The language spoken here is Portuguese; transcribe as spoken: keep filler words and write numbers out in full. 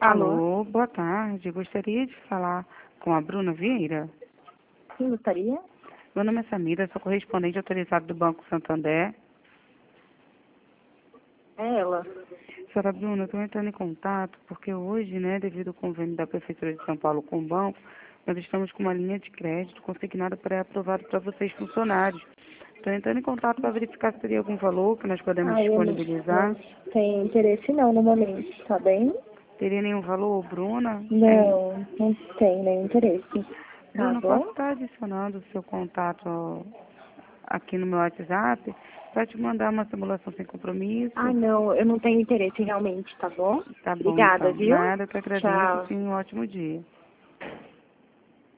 Alô? Alô, boa tarde. Gostaria de falar com a Bruna Vieira. Sim, gostaria? Meu nome é Samira, sou correspondente autorizado do Banco Santander. É ela. Senhora Bruna, estou entrando em contato porque hoje, né, devido ao convênio da Prefeitura de São Paulo com o banco, nós estamos com uma linha de crédito consignada pré-aprovada para vocês funcionários. Estou entrando em contato para verificar se teria algum valor que nós podemos Ah, eu não, disponibilizar. não tenho interesse não no momento, tá bem? Teria nenhum valor, Bruna? Em- Não, não tenho nenhum interesse. Tá Bruna, posso bom? estar adicionando o seu contato aqui no meu WhatsApp para te mandar uma simulação sem Ah, compromisso? não, eu não tenho interesse realmente, tá bom? Tá bom, Obrigada, então. viu? Nada, que agradeço. Tchau. Tenha um ótimo dia.